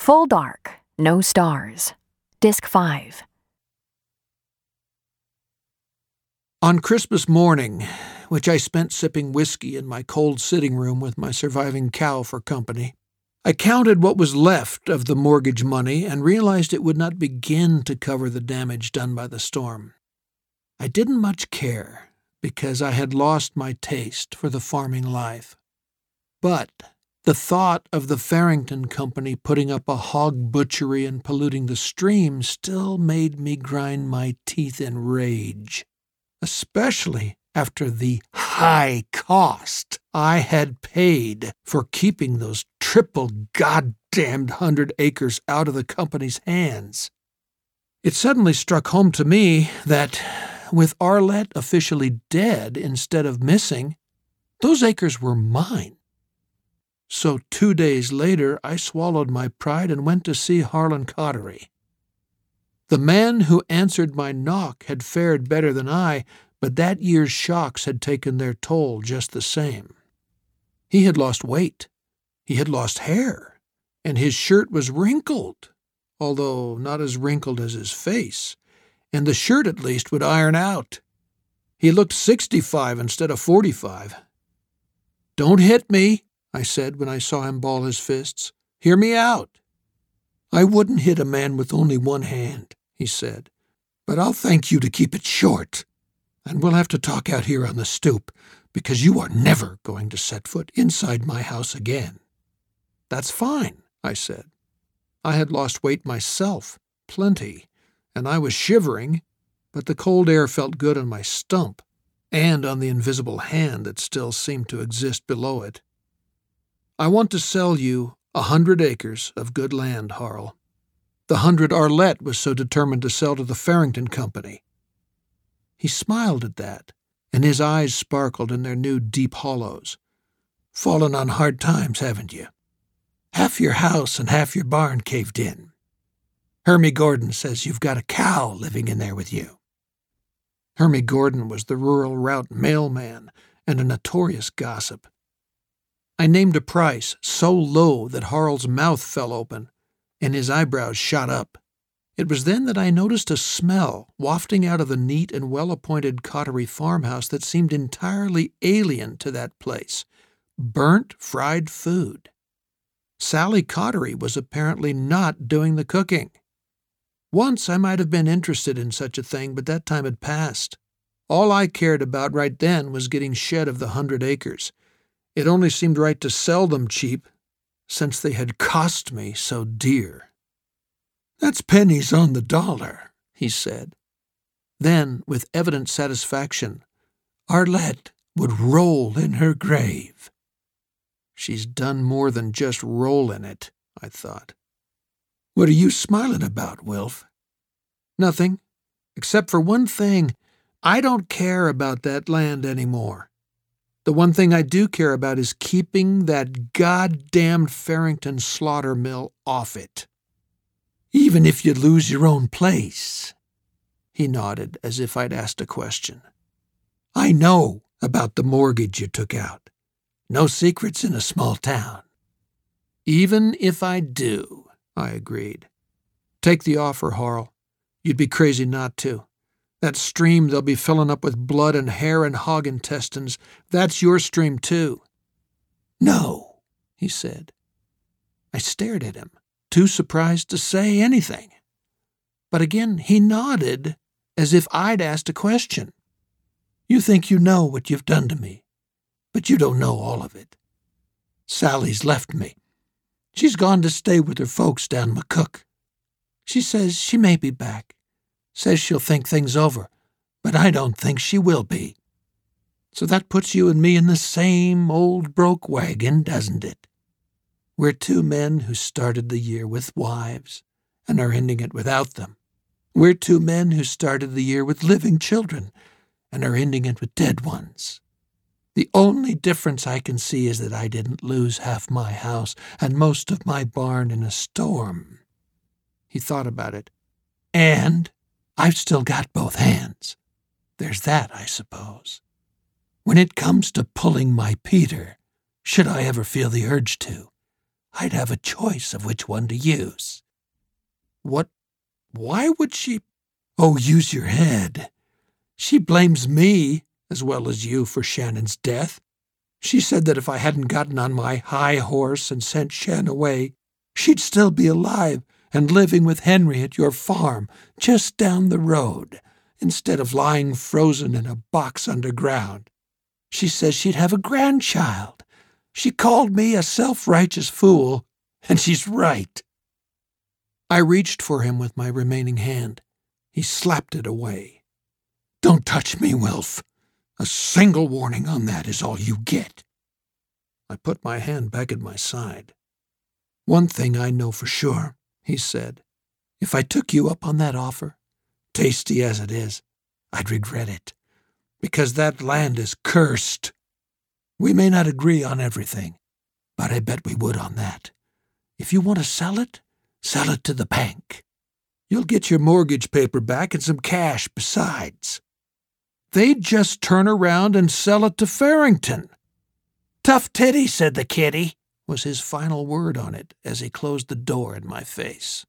Full dark, no stars. Disc 5. On Christmas morning, which I spent sipping whiskey in my cold sitting room with my surviving cow for company, I counted what was left of the mortgage money and realized it would not begin to cover the damage done by the storm. I didn't much care, because I had lost my taste for the farming life. But the thought of the Farrington Company putting up a hog butchery and polluting the stream still made me grind my teeth in rage, especially after the high cost I had paid for keeping those triple goddamned 100 acres out of the company's hands. It suddenly struck home to me that, with Arlette officially dead instead of missing, those acres were mine. So 2 days later, I swallowed my pride and went to see Harlan Cottery. The man who answered my knock had fared better than I, but that year's shocks had taken their toll just the same. He had lost weight, he had lost hair, and his shirt was wrinkled, although not as wrinkled as his face, and the shirt at least would iron out. He looked 65 instead of 45. "Don't hit me," I said when I saw him ball his fists. "Hear me out." "I wouldn't hit a man with only one hand," he said, "but I'll thank you to keep it short. And we'll have to talk out here on the stoop, because you are never going to set foot inside my house again." "That's fine," I said. I had lost weight myself, plenty, and I was shivering, but the cold air felt good on my stump and on the invisible hand that still seemed to exist below it. "I want to sell you 100 acres of good land, Harl. The 100 Arlette was so determined to sell to the Farrington Company." He smiled at that, and his eyes sparkled in their new deep hollows. "Fallen on hard times, haven't you? Half your house and half your barn caved in. Hermie Gordon says you've got a cow living in there with you." Hermie Gordon was the rural route mailman and a notorious gossip. I named a price so low that Harl's mouth fell open, and his eyebrows shot up. It was then that I noticed a smell wafting out of the neat and well-appointed Cottery farmhouse that seemed entirely alien to that place: burnt, fried food. Sally Cottery was apparently not doing the cooking. Once I might have been interested in such a thing, but that time had passed. All I cared about right then was getting shed of the 100 acres. It only seemed right to sell them cheap, since they had cost me so dear. "That's pennies on the dollar," he said. Then, with evident satisfaction, "Arlette would roll in her grave." She's done more than just roll in it, I thought. "What are you smiling about, Wilf?" "Nothing, except for one thing. I don't care about that land anymore. The one thing I do care about is keeping that goddamned Farrington slaughter mill off it." "Even if you lose your own place?" He nodded as if I'd asked a question. "I know about the mortgage you took out. No secrets in a small town." "Even if I do," I agreed. "Take the offer, Harl. You'd be crazy not to. That stream they'll be filling up with blood and hair and hog intestines, that's your stream too." "No," he said. I stared at him, too surprised to say anything. But again he nodded, as if I'd asked a question. "You think you know what you've done to me, but you don't know all of it. Sally's left me. She's gone to stay with her folks down McCook. She says she may be back. Says she'll think things over, but I don't think she will be. So that puts you and me in the same old broke wagon, doesn't it? We're two men who started the year with wives and are ending it without them. We're two men who started the year with living children and are ending it with dead ones. The only difference I can see is that I didn't lose half my house and most of my barn in a storm." He thought about it. "And I've still got both hands. There's that, I suppose. When it comes to pulling my Peter, should I ever feel the urge to, I'd have a choice of which one to use." Why would she? Oh, use your head. She blames me, as well as you, for Shannon's death. She said that if I hadn't gotten on my high horse and sent Shan away, she'd still be alive and living with Henry at your farm just down the road, instead of lying frozen in a box underground. She says she'd have a grandchild. She called me a self-righteous fool, and she's right. I reached for him with my remaining hand. He slapped it away. "Don't touch me, Wilf. A single warning on that is all you get." I put my hand back at my side. "One thing I know for sure," he said. "If I took you up on that offer, tasty as it is, I'd regret it, because that land is cursed. We may not agree on everything, but I bet we would on that. If you want to sell it to the bank. You'll get your mortgage paper back and some cash besides. They'd just turn around and sell it to Farrington." "Tough titty," said the kitty, was his final word on it as he closed the door in my face.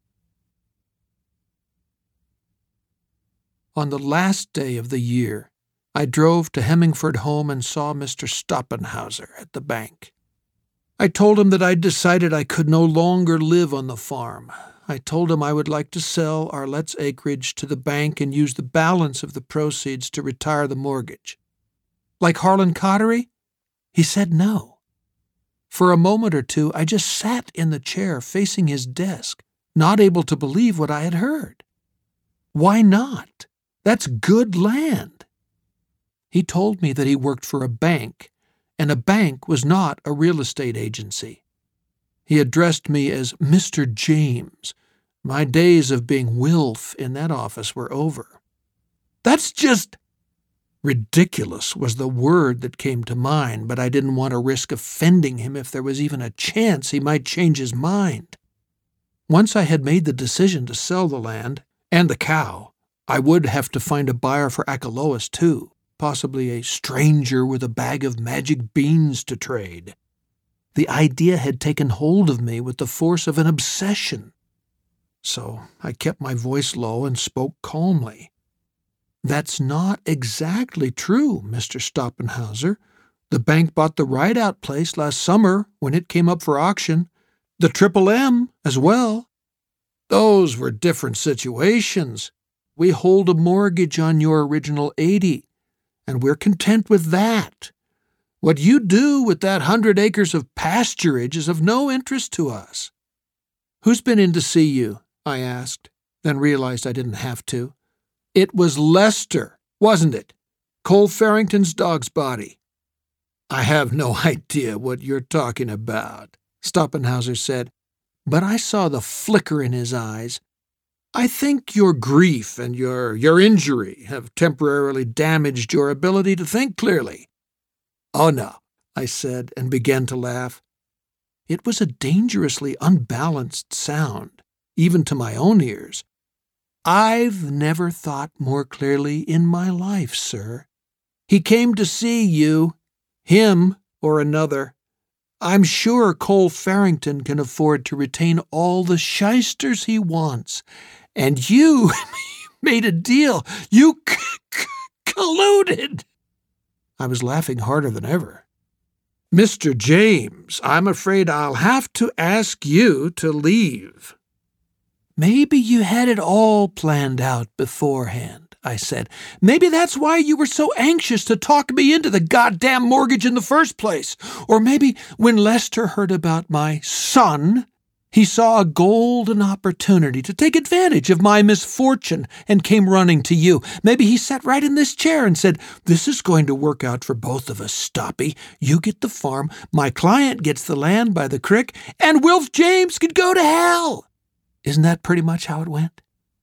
On the last day of the year, I drove to Hemmingford Home and saw Mr. Stoppenhauser at the bank. I told him that I'd decided I could no longer live on the farm. I told him I would like to sell Arlette's acreage to the bank and use the balance of the proceeds to retire the mortgage. Like Harlan Cottery? He said no. For a moment or two, I just sat in the chair facing his desk, not able to believe what I had heard. Why not? That's good land. He told me that he worked for a bank, and a bank was not a real estate agency. He addressed me as Mr. James. My days of being Wilf in that office were over. "That's just—" ridiculous was the word that came to mind, but I didn't want to risk offending him if there was even a chance he might change his mind. Once I had made the decision to sell the land and the cow, I would have to find a buyer for Achelous too. Possibly a stranger with a bag of magic beans to trade. The idea had taken hold of me with the force of an obsession. So I kept my voice low and spoke calmly. "That's not exactly true, Mr. Stoppenhauser. The bank bought the Rideout place last summer when it came up for auction. The Triple M as well. Those were different situations. We hold a mortgage on your original 80. And we're content with that. What you do with that 100 acres of pasturage is of no interest to us." "Who's been in to see you?" I asked, then realized I didn't have to. "It was Lester, wasn't it? Cole Farrington's dog's body." "I have no idea what you're talking about," Stoppenhauser said, but I saw the flicker in his eyes. "I think your grief and your injury have temporarily damaged your ability to think clearly." "Oh, no," I said, and began to laugh. It was a dangerously unbalanced sound, even to my own ears. "I've never thought more clearly in my life, sir. He came to see you, him or another. I'm sure Cole Farrington can afford to retain all the shysters he wants. And you made a deal. You colluded." I was laughing harder than ever. "Mr. James, I'm afraid I'll have to ask you to leave." "Maybe you had it all planned out beforehand," I said. "Maybe that's why you were so anxious to talk me into the goddamn mortgage in the first place. Or maybe when Lester heard about my son, he saw a golden opportunity to take advantage of my misfortune and came running to you. Maybe he sat right in this chair and said, 'This is going to work out for both of us, Stoppy. You get the farm, my client gets the land by the creek, and Wilf James could go to hell.' Isn't that pretty much how it went?"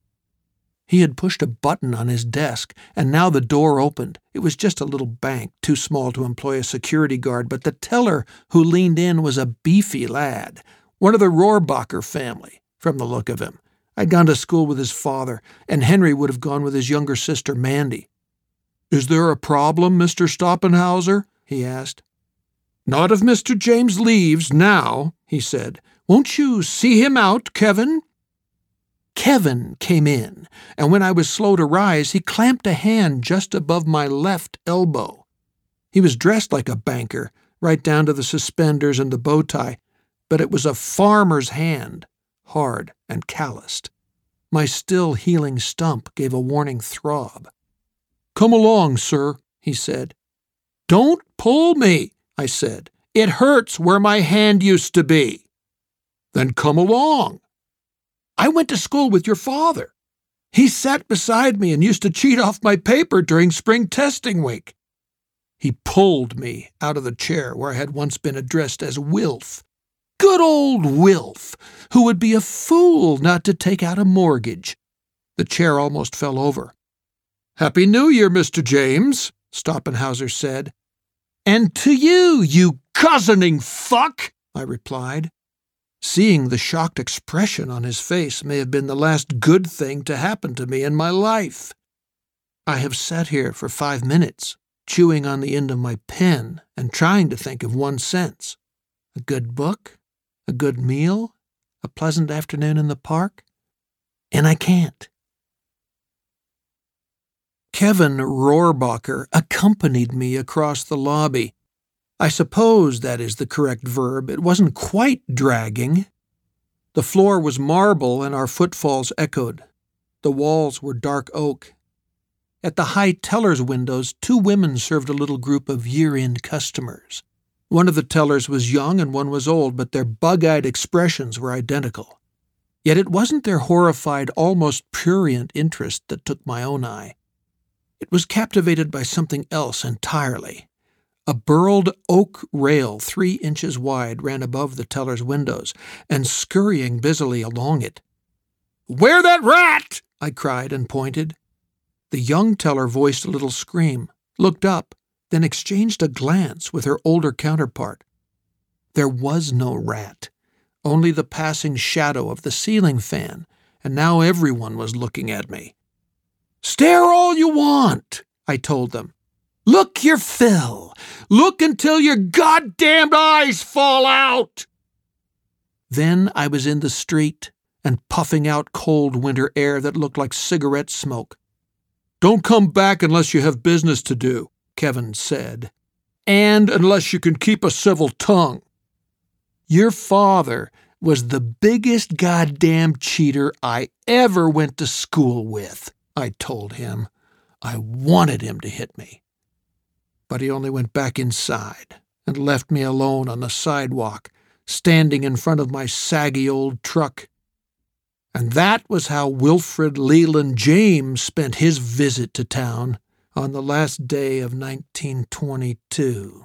He had pushed a button on his desk, and now the door opened. It was just a little bank, too small to employ a security guard, but the teller who leaned in was a beefy lad. One of the Rohrbacher family, from the look of him. I'd gone to school with his father, and Henry would have gone with his younger sister, Mandy. "Is there a problem, Mr. Stoppenhauser?" he asked. "Not if Mr. James leaves now," he said. "Won't you see him out, Kevin?" Kevin came in, and when I was slow to rise, he clamped a hand just above my left elbow. He was dressed like a banker, right down to the suspenders and the bow tie, but it was a farmer's hand, hard and calloused. My still healing stump gave a warning throb. "Come along, sir," he said. "Don't pull me," I said. "It hurts where my hand used to be." "Then come along." "I went to school with your father. He sat beside me and used to cheat off my paper during spring testing week." He pulled me out of the chair where I had once been addressed as Wilf. Good old Wilf, who would be a fool not to take out a mortgage. The chair almost fell over. "Happy New Year, Mr. James," Stoppenhauser said. "And to you, you cousining fuck," I replied. Seeing the shocked expression on his face may have been the last good thing to happen to me in my life. I have sat here for 5 minutes, chewing on the end of my pen and trying to think of one sense. A good book? A good meal? A pleasant afternoon in the park? And I can't. Kevin Rohrbacher accompanied me across the lobby. I suppose that is the correct verb. It wasn't quite dragging. The floor was marble and our footfalls echoed. The walls were dark oak. At the high teller's windows, 2 women served a little group of year-end customers. One of the tellers was young and one was old, but their bug-eyed expressions were identical. Yet it wasn't their horrified, almost prurient interest that took my own eye. It was captivated by something else entirely. A burled oak rail 3 inches wide ran above the teller's windows, and scurrying busily along it. "Where that rat?" I cried and pointed. The young teller voiced a little scream, looked up, then exchanged a glance with her older counterpart. There was no rat, only the passing shadow of the ceiling fan, and now everyone was looking at me. "Stare all you want," I told them. "Look your fill. Look until your goddamned eyes fall out." Then I was in the street and puffing out cold winter air that looked like cigarette smoke. "Don't come back unless you have business to do," Kevin said, "and unless you can keep a civil tongue." "Your father was the biggest goddamn cheater I ever went to school with," I told him. I wanted him to hit me. But he only went back inside and left me alone on the sidewalk, standing in front of my saggy old truck. And that was how Wilfred Leland James spent his visit to town on the last day of 1922.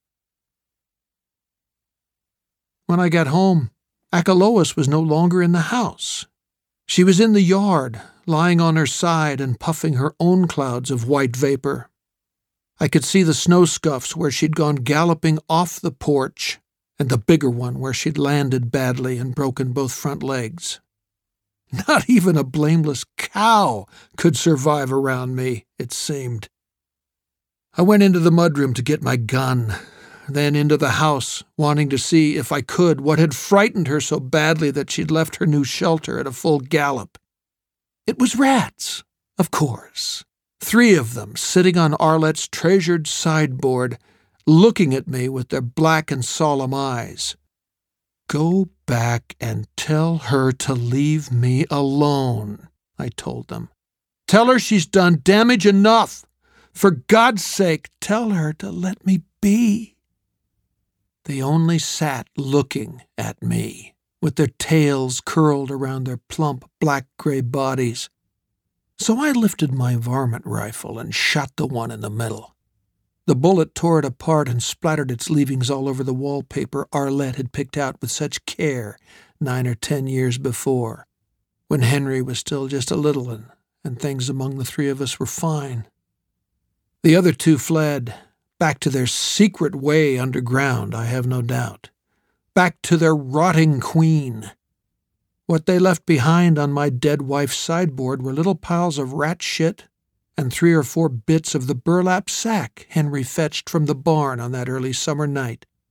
When I got home, Achelous was no longer in the house. She was in the yard, lying on her side and puffing her own clouds of white vapor. I could see the snow scuffs where she'd gone galloping off the porch, and the bigger one where she'd landed badly and broken both front legs. Not even a blameless cow could survive around me, it seemed. I went into the mudroom to get my gun, then into the house, wanting to see, if I could, what had frightened her so badly that she'd left her new shelter at a full gallop. It was rats, of course. 3 of them sitting on Arlette's treasured sideboard, looking at me with their black and solemn eyes. "Go back and tell her to leave me alone," I told them. "Tell her she's done damage enough. For God's sake, tell her to let me be." They only sat looking at me, with their tails curled around their plump black-gray bodies. So I lifted my varmint rifle and shot the one in the middle. The bullet tore it apart and splattered its leavings all over the wallpaper Arlette had picked out with such care 9 or 10 years before, when Henry was still just a little one, and things among the 3 of us were fine. The other 2 fled, back to their secret way underground, I have no doubt. Back to their rotting queen. What they left behind on my dead wife's sideboard were little piles of rat shit and 3 or 4 bits of the burlap sack Henry fetched from the barn on that early summer night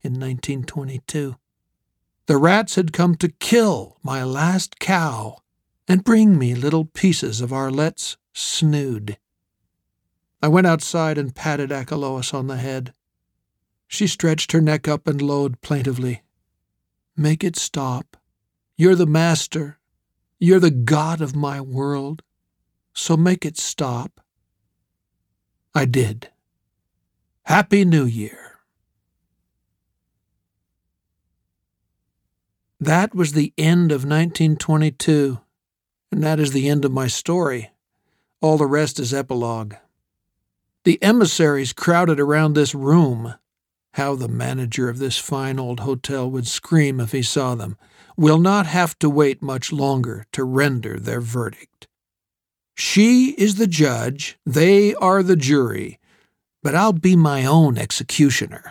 in 1922. The rats had come to kill my last cow and bring me little pieces of Arlette's snood. I went outside and patted Achelous on the head. She stretched her neck up and lowed plaintively. "Make it stop. You're the master. You're the god of my world. So make it stop." I did. Happy New Year. That was the end of 1922, and that is the end of my story. All the rest is epilogue. The emissaries crowded around this room. How the manager of this fine old hotel would scream if he saw them. Will not have to wait much longer to render their verdict. She is the judge, they are the jury, but I'll be my own executioner.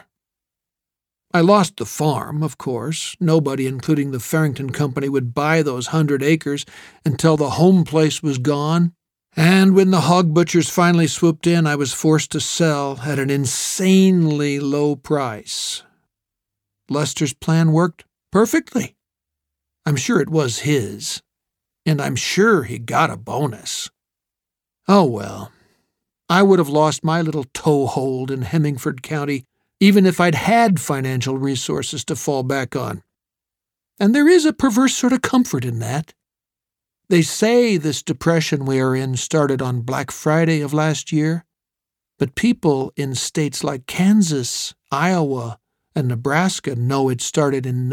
I lost the farm, of course. Nobody, including the Farrington Company, would buy those 100 acres until the home place was gone. And when the hog butchers finally swooped in, I was forced to sell at an insanely low price. Lester's plan worked perfectly. I'm sure it was his, and I'm sure he got a bonus. Oh well, I would have lost my little toehold in Hemmingford County even if I'd had financial resources to fall back on. And there is a perverse sort of comfort in that. They say this depression we are in started on Black Friday of last year, but people in states like Kansas, Iowa, and Nebraska know it started in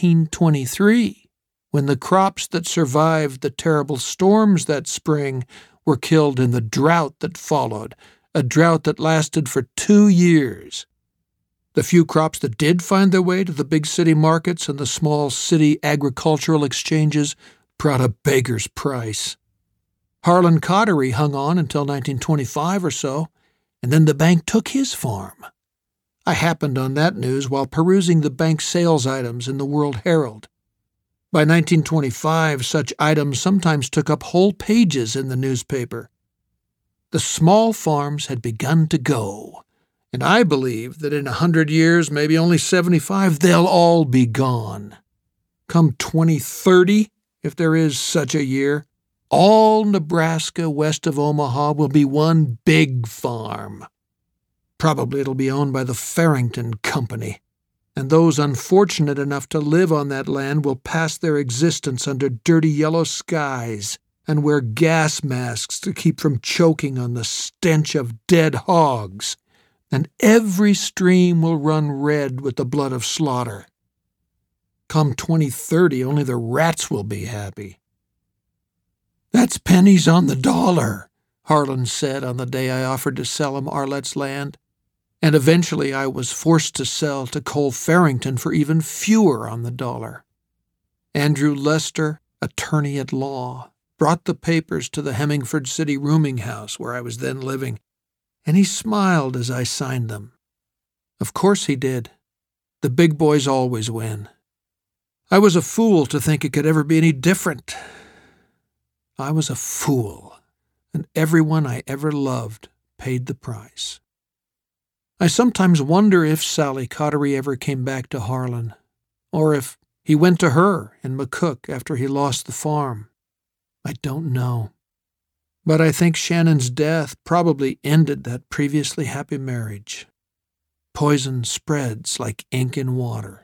1923, when the crops that survived the terrible storms that spring were killed in the drought that followed, a drought that lasted for 2 years. The few crops that did find their way to the big city markets and the small city agricultural exchanges brought a beggar's price. Harlan Cottery hung on until 1925 or so, and then the bank took his farm. I happened on that news while perusing the bank sales items in the World Herald. By 1925, such items sometimes took up whole pages in the newspaper. The small farms had begun to go, and I believe that in 100 years, maybe only 75, they'll all be gone. Come 2030, if there is such a year, all Nebraska west of Omaha will be one big farm. Probably it'll be owned by the Farrington Company, and those unfortunate enough to live on that land will pass their existence under dirty yellow skies and wear gas masks to keep from choking on the stench of dead hogs, and every stream will run red with the blood of slaughter. Come 2030, only the rats will be happy. "That's pennies on the dollar," Harlan said on the day I offered to sell him Arlette's land, and eventually I was forced to sell to Cole Farrington for even fewer on the dollar. Andrew Lester, attorney at law, brought the papers to the Hemmingford City rooming house where I was then living, and he smiled as I signed them. Of course he did. The big boys always win. I was a fool to think it could ever be any different. I was a fool, and everyone I ever loved paid the price. I sometimes wonder if Sally Cottery ever came back to Harlan, or if he went to her in McCook after he lost the farm. I don't know. But I think Shannon's death probably ended that previously happy marriage. Poison spreads like ink in water.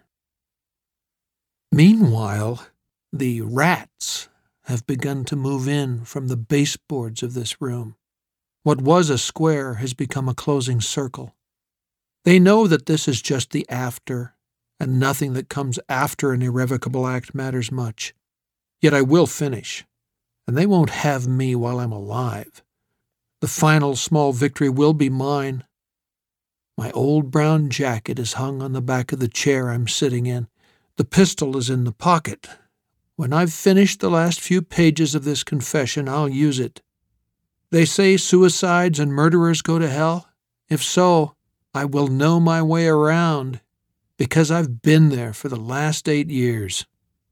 Meanwhile, the rats have begun to move in from the baseboards of this room. What was a square has become a closing circle. They know that this is just the after, and nothing that comes after an irrevocable act matters much. Yet I will finish, and they won't have me while I'm alive. The final small victory will be mine. My old brown jacket is hung on the back of the chair I'm sitting in. The pistol is in the pocket. When I've finished the last few pages of this confession, I'll use it. They say suicides and murderers go to hell. If so, I will know my way around, because I've been there for the last 8 years.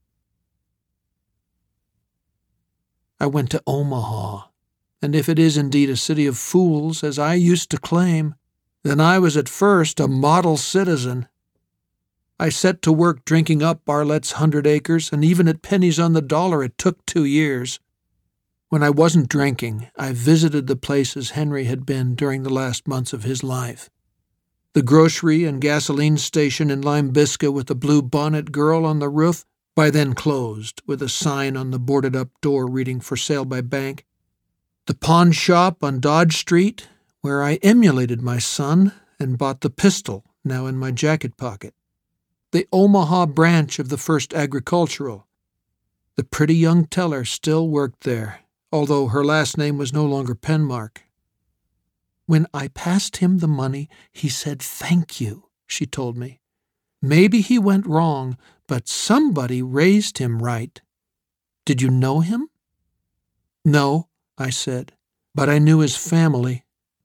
I went to Omaha, and if it is indeed a city of fools, as I used to claim, then I was at first a model citizen. I set to work drinking up Arlette's 100 acres, and even at pennies on the dollar it took 2 years. When I wasn't drinking, I visited the places Henry had been during the last months of his life. The grocery and gasoline station in Lime Biscuit with the blue bonnet girl on the roof, by then closed, with a sign on the boarded-up door reading "For Sale by Bank." The pawn shop on Dodge Street, where I emulated my son and bought the pistol now in my jacket pocket. The Omaha branch of the First Agricultural. The pretty young teller still worked there, although her last name was no longer Penmark. "When I passed him the money, he said thank you," she told me. "Maybe he went wrong, but somebody raised him right. Did you know him?" "No," I said, "but I knew his family."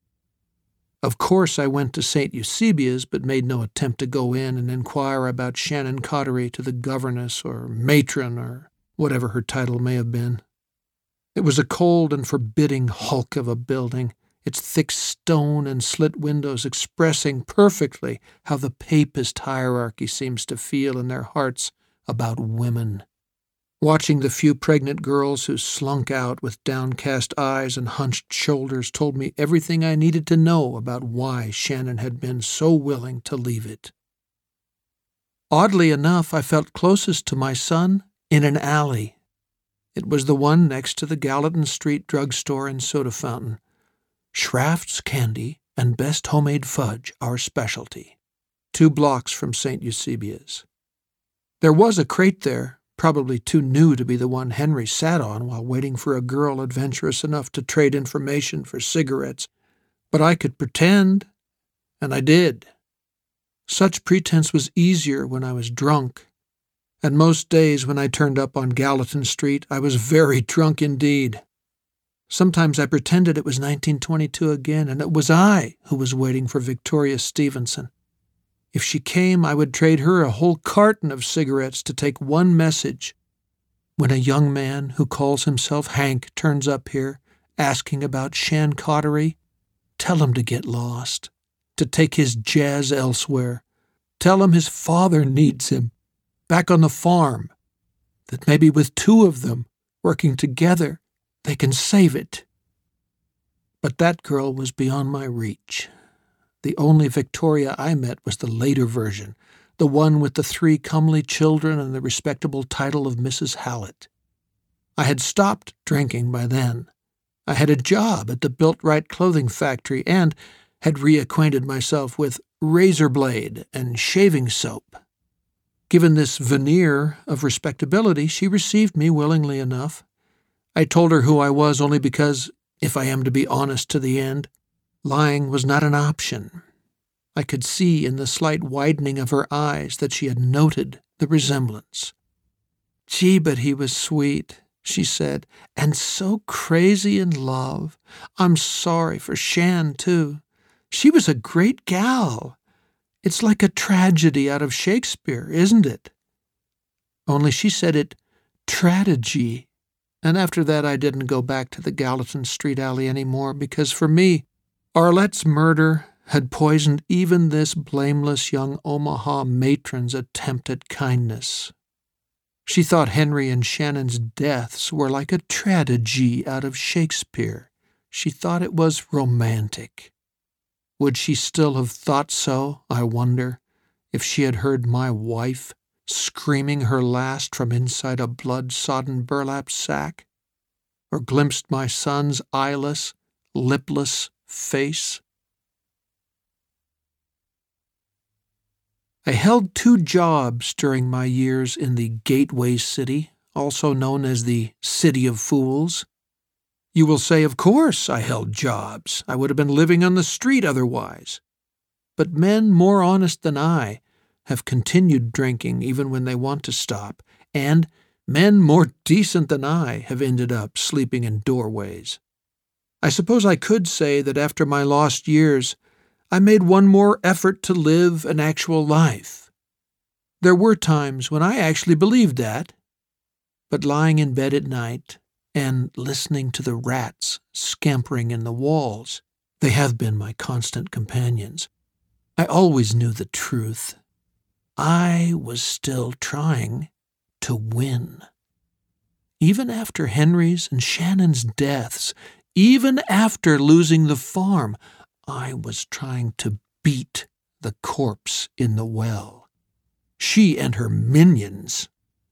Of course I went to St. Eusebia's, but made no attempt to go in and inquire about Shannon Cottery to the governess or matron or whatever her title may have been. It was a cold and forbidding hulk of a building, its thick stone and slit windows expressing perfectly how the papist hierarchy seems to feel in their hearts about women. Watching the few pregnant girls who slunk out with downcast eyes and hunched shoulders told me everything I needed to know about why Shannon had been so willing to leave it. Oddly enough, I felt closest to my son in an alley. It was the one next to the Gallatin Street drugstore and soda fountain. Schraft's Candy and Best Homemade Fudge, our specialty. 2 blocks from St. Eusebia's. There was a crate there, probably too new to be the one Henry sat on while waiting for a girl adventurous enough to trade information for cigarettes, but I could pretend, and I did. Such pretense was easier when I was drunk, and most days when I turned up on Gallatin Street, I was very drunk indeed. Sometimes I pretended it was 1922 again, and it was I who was waiting for Victoria Stevenson. If she came, I would trade her a whole carton of cigarettes to take one message. When a young man who calls himself Hank turns up here, asking about Shan Cottery, tell him to get lost, to take his jazz elsewhere. Tell him his father needs him, back on the farm, that maybe with 2 of them, working together, they can save it. But that girl was beyond my reach. The only Victoria I met was the later version, the one with the 3 comely children and the respectable title of Mrs. Hallett. I had stopped drinking by then. I had a job at the Built Right clothing factory and had reacquainted myself with razor blade and shaving soap. Given this veneer of respectability, she received me willingly enough. I told her who I was only because, if I am to be honest to the end, lying was not an option. I could see in the slight widening of her eyes that she had noted the resemblance. "Gee, but he was sweet," she said, "and so crazy in love. I'm sorry for Shan, too. She was a great gal. It's like a tragedy out of Shakespeare, isn't it?" Only she said it "tragedy," and after that I didn't go back to the Gallatin Street alley anymore because for me, Arlette's murder had poisoned even this blameless young Omaha matron's attempt at kindness. She thought Henry and Shannon's deaths were like a tragedy out of Shakespeare. She thought it was romantic. Would she still have thought so, I wonder, if she had heard my wife screaming her last from inside a blood-sodden burlap sack, or glimpsed my son's eyeless, lipless face? I held 2 jobs during my years in the Gateway City, also known as the City of Fools. You will say, of course I held jobs. I would have been living on the street otherwise. But men more honest than I have continued drinking even when they want to stop, and men more decent than I have ended up sleeping in doorways. I suppose I could say that after my lost years, I made one more effort to live an actual life. There were times when I actually believed that, but lying in bed at night and listening to the rats scampering in the walls, they have been my constant companions. I always knew the truth. I was still trying to win. Even after Henry's and Shannon's deaths, even after losing the farm, I was trying to beat the corpse in the well. She and her minions.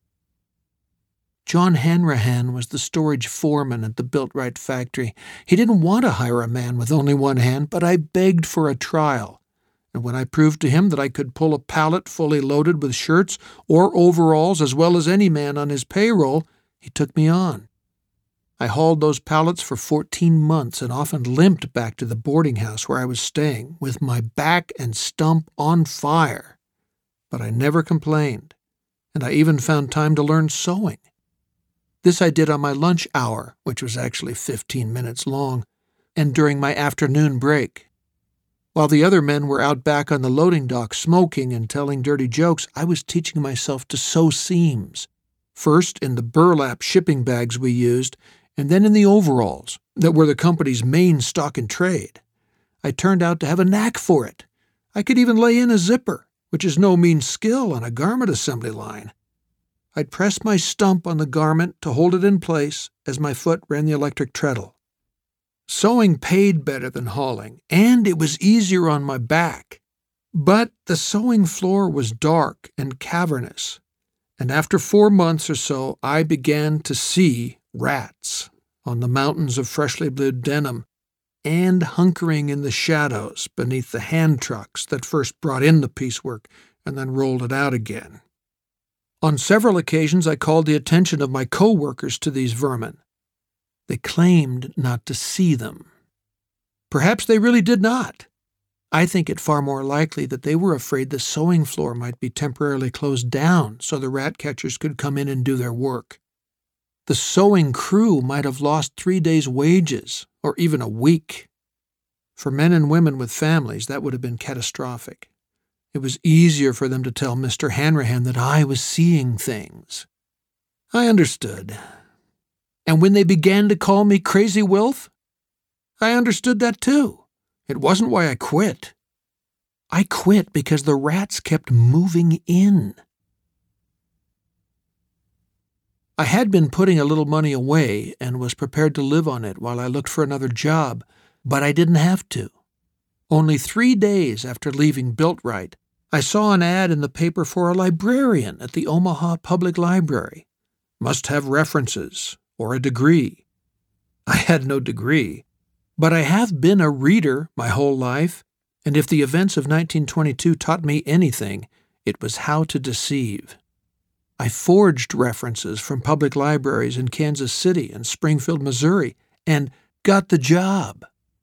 John Hanrahan was the storage foreman at the Built-Right factory. He didn't want to hire a man with only one hand, but I begged for a trial. And when I proved to him that I could pull a pallet fully loaded with shirts or overalls as well as any man on his payroll, he took me on. I hauled those pallets for 14 months and often limped back to the boarding house where I was staying with my back and stump on fire. But I never complained, and I even found time to learn sewing. This I did on my lunch hour, which was actually 15 minutes long, and during my afternoon break. While the other men were out back on the loading dock smoking and telling dirty jokes, I was teaching myself to sew seams, first in the burlap shipping bags we used, and then in the overalls that were the company's main stock in trade. I turned out to have a knack for it. I could even lay in a zipper, which is no mean skill on a garment assembly line. I'd press my stump on the garment to hold it in place as my foot ran the electric treadle. Sewing paid better than hauling, and it was easier on my back. But the sewing floor was dark and cavernous, and after 4 months or so I began to see rats on the mountains of freshly blued denim and hunkering in the shadows beneath the hand trucks that first brought in the piecework and then rolled it out again. On several occasions I called the attention of my co-workers to these vermin. They claimed not to see them. Perhaps they really did not. I think it far more likely that they were afraid the sewing floor might be temporarily closed down so the rat catchers could come in and do their work. The sewing crew might have lost 3 days' wages, or even a week. For men and women with families, that would have been catastrophic. It was easier for them to tell Mr. Hanrahan that I was seeing things. I understood. And when they began to call me Crazy Wilf, I understood that too. It wasn't why I quit. I quit because the rats kept moving in. I had been putting a little money away and was prepared to live on it while I looked for another job, but I didn't have to. Only 3 days after leaving Built-Right, I saw an ad in the paper for a librarian at the Omaha Public Library. Must have references or a degree. I had no degree, but I have been a reader my whole life, and if the events of 1922 taught me anything, it was how to deceive. I forged references from public libraries in Kansas City and Springfield, Missouri, and got the job.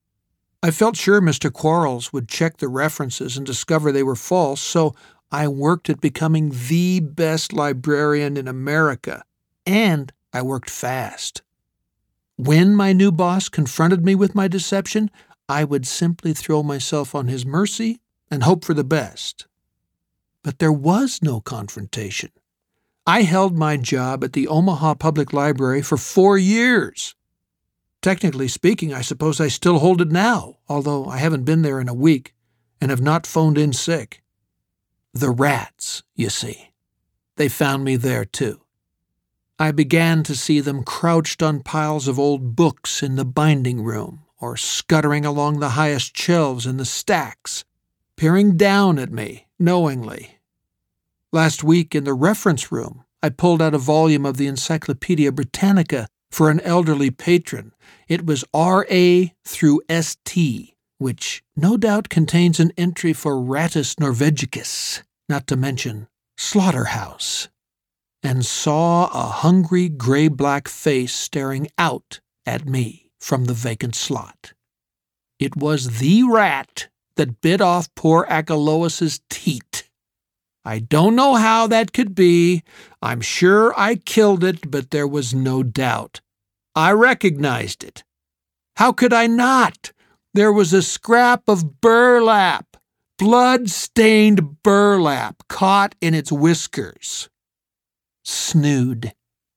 I felt sure Mr. Quarles would check the references and discover they were false, so I worked at becoming the best librarian in America, and I worked fast. When my new boss confronted me with my deception, I would simply throw myself on his mercy and hope for the best. But there was no confrontation. I held my job at the Omaha Public Library for 4 years. Technically speaking, I suppose I still hold it now, although I haven't been there in a week and have not phoned in sick. The rats, you see. They found me there, too. I began to see them crouched on piles of old books in the binding room or scuttering along the highest shelves in the stacks, peering down at me knowingly. Last week in the reference room, I pulled out a volume of the Encyclopedia Britannica for an elderly patron. It was R.A. through S.T., which no doubt contains an entry for Rattus norvegicus, not to mention slaughterhouse, and saw a hungry gray-black face staring out at me from the vacant slot. It was the rat that bit off poor Achellois's teat. I don't know how that could be. I'm sure I killed it, but there was no doubt. I recognized it. How could I not? There was a scrap of burlap, blood-stained burlap, caught in its whiskers. Snood.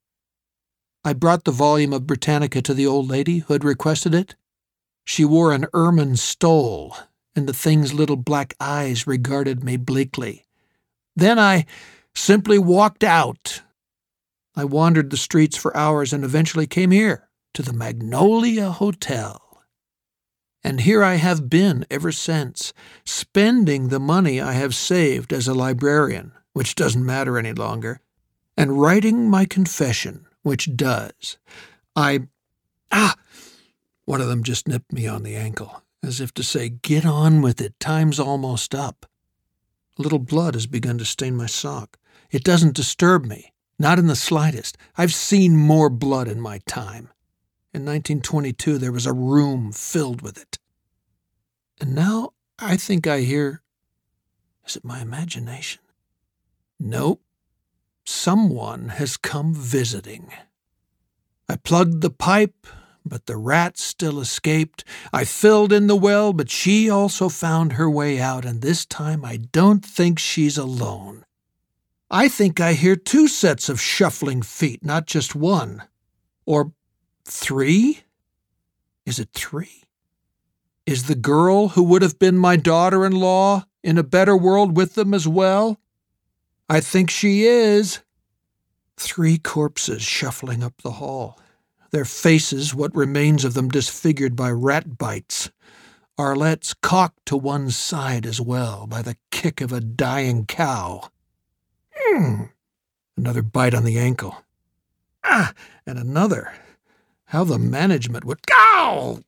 I brought the volume of Britannica to the old lady who had requested it. She wore an ermine stole, and the thing's little black eyes regarded me bleakly. Then I simply walked out. I wandered the streets for hours and eventually came here, to the Magnolia Hotel. And here I have been ever since, spending the money I have saved as a librarian, which doesn't matter any longer, and writing my confession, which does. One of them just nipped me on the ankle, as if to say, get on with it, time's almost up. A little blood has begun to stain my sock. It doesn't disturb me, not in the slightest. I've seen more blood in my time. In 1922, there was a room filled with it. And now I think I hear, is it my imagination? Nope. Someone has come visiting. I plugged the pipe, but the rat still escaped. I filled in the well, but she also found her way out, and this time I don't think she's alone. I think I hear 2 sets of shuffling feet, not just one. Or 3? Is it 3? Is the girl who would have been my daughter-in-law in a better world with them as well? I think she is. 3 corpses shuffling up the hall, their faces, what remains of them, disfigured by rat bites. Arlettes cocked to one side as well by the kick of a dying cow. Another bite on the ankle. And another. How the management would... Ow!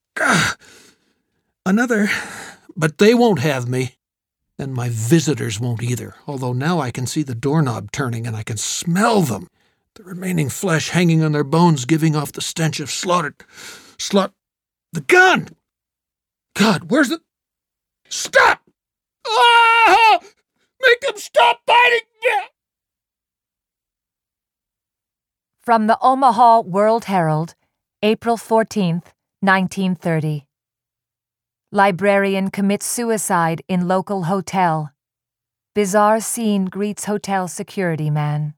Another. But they won't have me. And my visitors won't either, although now I can see the doorknob turning and I can smell them. The remaining flesh hanging on their bones, giving off the stench of slaughtered... The gun! God, where's the... Stop! Ah! Make them stop biting me! From the Omaha World Herald, April 14th, 1930. Librarian commits suicide in local hotel. Bizarre scene greets hotel security man.